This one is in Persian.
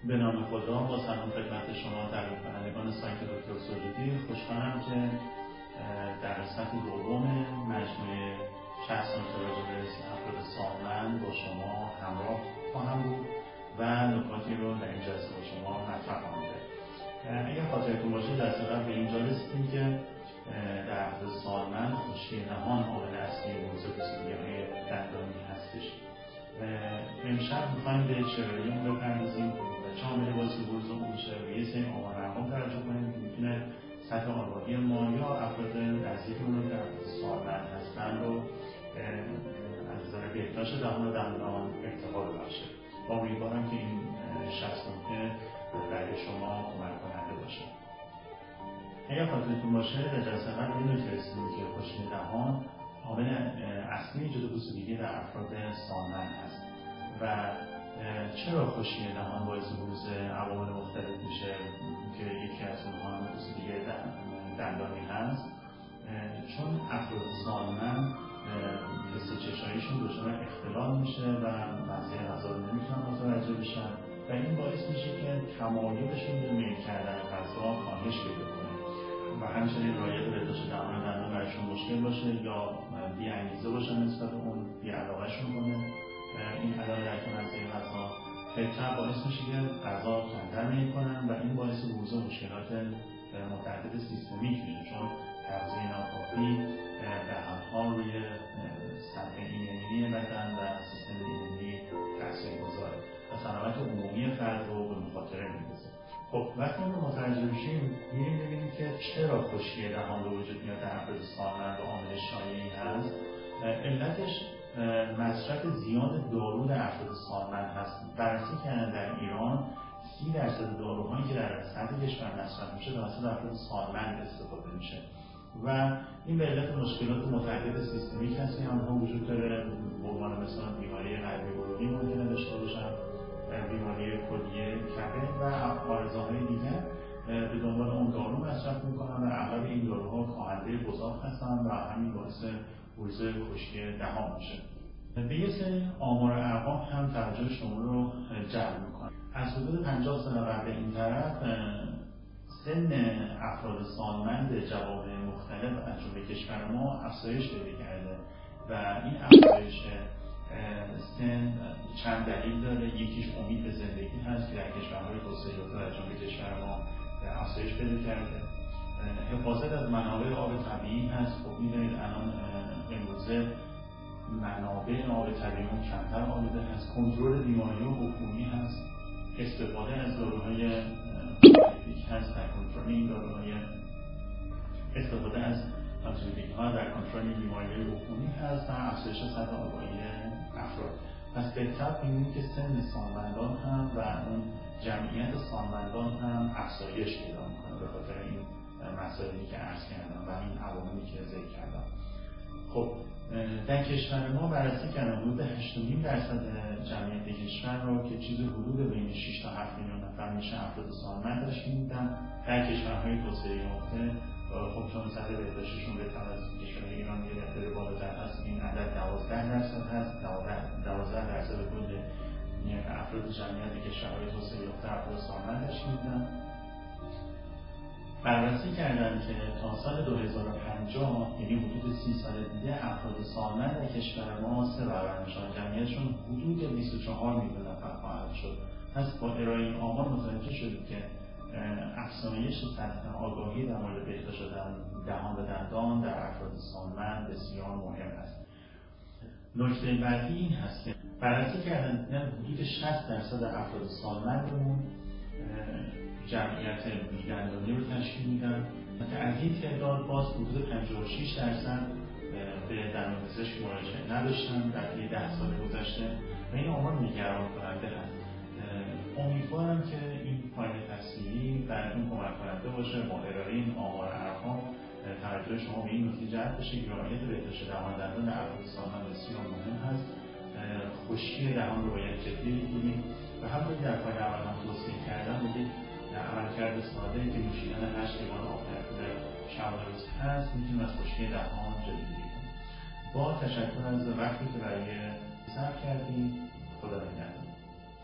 به نام خدا، با سلام خدمت شما تبریک کنندگان سایت دکتر سجودی. خوشحالم که در قسمت دوم مجموعه 60 نکته راجع به افراد سالمند با شما همراه خواهم بود و نکاتی رو در این جلسه با شما مطرح خواهم کرد. اگر خاطرتون باشه جلسه قبل به اینجا رسیدیم که در افراد سالمند خشکی دهان عامل اصلی بروز پوسیدگی‌های دندانی هستش. امشب می‌خوایم به چرایی‌مون بپردازیم و چه عاملی باعث بروز اون میشه و یه سری آمار ارقام توجه کنیم که میتونه سطح آگاهی ما یا افراد نزدیکمون رو که افراد سالمند هستن رو از نظر بهداشت دهان و دندان ارتقا ببخشه. امیدوارم که این 60 نکته برای شما کمک کننده باشه. اگر خاطرتون باشه در جلسه قبل به نکته رسیدیم که خشکی دهان عامل اصلی ایجاد پوسیدگی در افراد سالمند هست و چرا خشکی دهان باعث بروز عوامل مختلف میشه که یکی از اونها هم پوسیدگی دندانی هست. چون افراد سالمند حس چشاییشون دچار اختلال میشه و بعضی غذا رو نمیتونن متوجه بشن و این باعث میشه که تمایلشون به میل کردن غذا کاهش پیدا کنه و همچنین رعایت بهداشت دهان و دندان براشون مشکل باشه یا بی‌انگیزه باشن نسبت به اون، بی‌علاقه‌شون کنه. این عدم درک از این غذا فعلا باعث میشه که غذا کمتر میل کنن و این باعث بروز مشکلات متعدد سیستمیک میشه، چون تغذیه ناکافی در هر حال روی سطح ایمنی بدن و سیستم ایمنی تاثیرگذاره و سلامت عمومی فرد رو به مخاطره میندازه. خب وقتی ما متوجه میشیم میریم ببینیم که چرا خشکی دهان به وجود میاد در افراد سالمند و عامل شایعی هست. علتش مصرف زیاد دارو در افراد سالمند هست. بررسی کردن در ایران 30% داروهایی که در سطح کشور مصرف میشه توسط افراد سالمند استفاده میشه و این به علت مشکلات متعدد سیستمیک هست که همها وجود داره. به عنوان مثلا بیماری قلبی عروقی ممکنه داشته باشن، بیماری کلیه کبد و عارضه‌های دیگر به دنبال اون دارو مصرف میکنن و اغلب این داروها کاهنده گزاف هستن و همین باعث بروز خشکی دهان میشه. به یه سری آمار ارقام هم توجه شما رو جلب میکنه. از حدود 50 سال قبل این طرف سن افراد سالمند جوامع مختلف از جمله کشور ما افزایش پیدا کرده و این افزایش سن چند دلیل داره. یکیش امید به زندگی هست که در کشورهای توسعه یافته در جمله کشور ما افزایش پیدا کرده. حفاظت از منابع آب طبیعی هست. خب می‌دونید الان امروزه منابع آب طبیعی کمتر آلوده هست. کنترل بیماری عفونی هست. استفاده از داروهای هست در کنترل این داروهای، استفاده از آنتیبیوتیک‌ها در کنترل بیماری عفونی هست و افزایش سطح آگاهی افراد. پس به طب می‌بینیم که سن سالمندان هم و اون جمعیت سالمندان هم افزایش پیدا می‌کنه به خاطر این مسائلی که عرض کردم و این عواملی که ذکر کردم. خب در کشور ما بررسی کردن حدود 8.5% جمعیت کشور رو که چیز حدود بین 6 تا 7 میلیون نفر میشه افراد سالمند تشکیل میدن. در کشورهای توسعه یافته خب چون سطح بهداشتشون بهتر از کشورهای ایران یه مقدار بالاتر هست، این عدد 12% هست. 12% کل افراد جمعیت کشورهای توسعه یافته افراد سالمند تشکیل میدن. بررسی کردن که تا سال 2050 یعنی حدود 30 سال دیگه افراد سالمند در کشور ما 3 برابر میشن، جمعیتشون حدود 24 میلیون نفر خواهد شد. پس با ارائه این آمار متوجه شدیم که افزایش سطح آگاهی در مورد بهداشت دهان و دندان در افراد سالمند بسیار مهم است. نکته بعدی این هست که بررسی کردن حدود 60% افراد سالمندمون جمعیت بی‌دندانی رو تشکیل میدن که از این تعداد باز حدود 56% به دندانپزشک مراجعه نداشتن در طی 10 سال گذشته و این آمار نگران کننده هست. امیدوارم که این پایان تحصیلی براتون کمک کننده باشه. با ارائه این آمار ارقام توجه شما به این نکته جلب بشه که رعایت بهداشت دهان و دندان در افراد سالمند بسیار مهم هست. خشکی دهان رو باید جدی بگیریم و همونطور که در پای اول هم توصیه کردم بگید عملکرد ساده که نوشیدن 8 لیوان آب در شب و روز هست میتونیم از خشکی دهان جلوگیری کنیم. با تشکر از وقتی که برای صرف کردیم. خدا نگهدار.